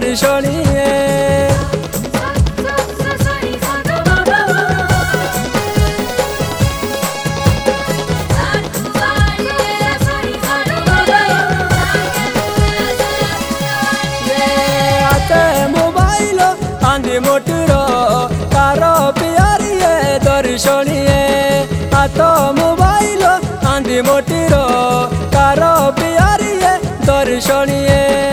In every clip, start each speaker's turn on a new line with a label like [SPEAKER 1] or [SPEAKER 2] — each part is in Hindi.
[SPEAKER 1] दर्शनीय मोबाइल आंधी मोटर कार प्यारी दर्शनीय हाथ मोबाइल आंधी मोटर कार प्यारी दर्शनीय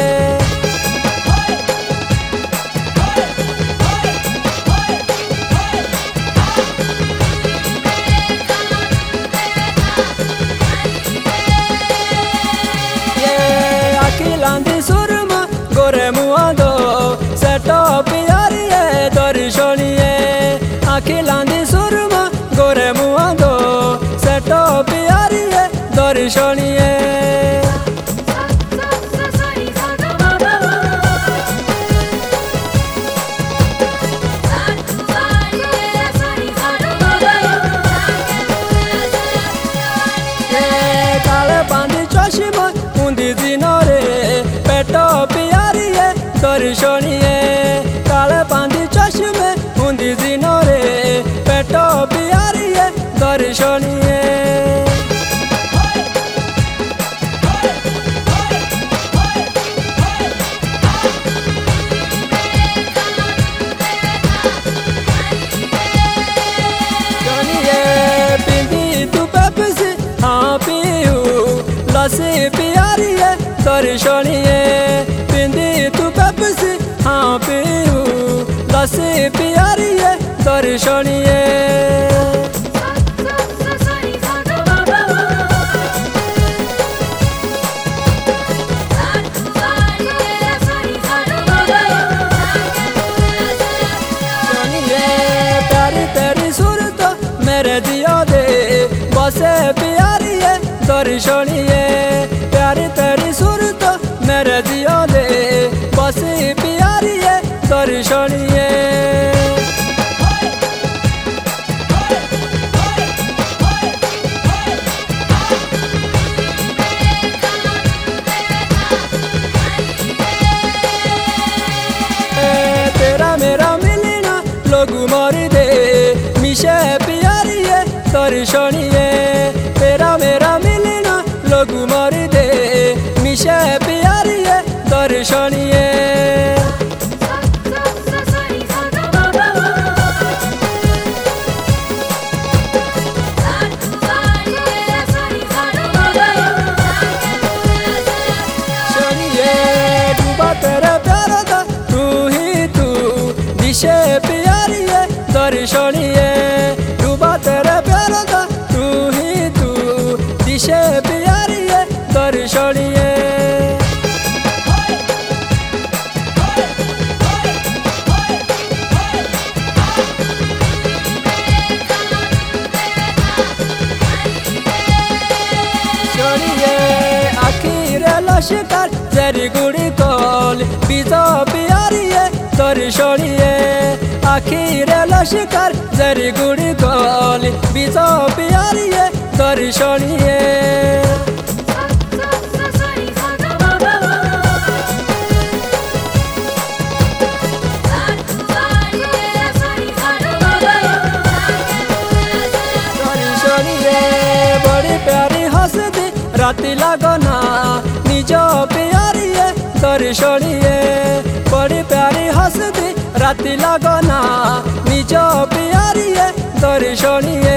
[SPEAKER 1] आखिलांदी सुरमा गोरे मुआदो सेट प्यारी दर्शनीय आखिलांदी सुरमा गोरे मुआदो सेट प्यारी दर्शनीय काले पानी चश्मा उन्दी जिनोरे पेट प्यारी दर्शनीय काले पानी चश्मे उन्दी जिनोरे पेट प्यारी दर्शनीय लस्सी प्यारी दर्शनीय पिंदी तू पेप्सी हाँ पीऊ लस्सी प्यारी दर्शनीय प्यारी तेरी सूरत मेरे दिया दे बसे प्यारी दर्शनीय प्यारी तेरी सूरत मेरे दिया दे बसी प्यारी दर्शनीय तेरा मेरा मिलना लोगू मारी दे मिशे प्यारी दर्शनीय तेरा मेरा मिलना लोगू मारी दे मिशे प्यारी दर्शनीय डूबा तेरे प्यार दा तू ही तू दिशे प्यारी दर्शनीय डूबा तेरे प्यार दा तू ही तू दिशे प्यारी दर्शनीय शिकार जरी गुड़ी कल बीज प्यारी दर्शनीय आखिर शिकार जरी गुड़ी कल बीज प्यारी दर्शनीय बड़ी प्यारी हंसदी राती लगना निज प्यारी दर्शनीय बड़ी प्यारी हंसदी राती लगना निज प्यारी दर्शनीय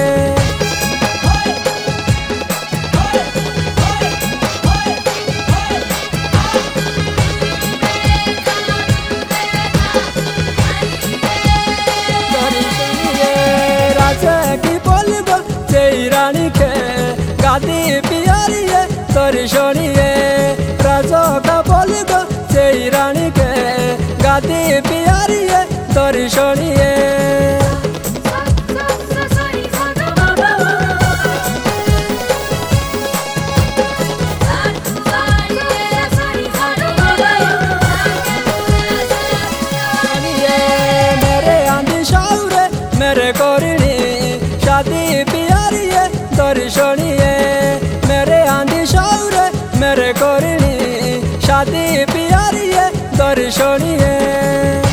[SPEAKER 1] राजा की बोलब जय रानी के गादी प्यारी दर्शनीय राजा का बोलब जय रानी के गादी प्यारी दर्शनीय मेरे आंधी शाउरे मेरे कोरिणी शादी प्यारी दर्शनीय मेरे आंधी शाउरे मेरे कोरिणी शादी प्यारी दर्शनीय।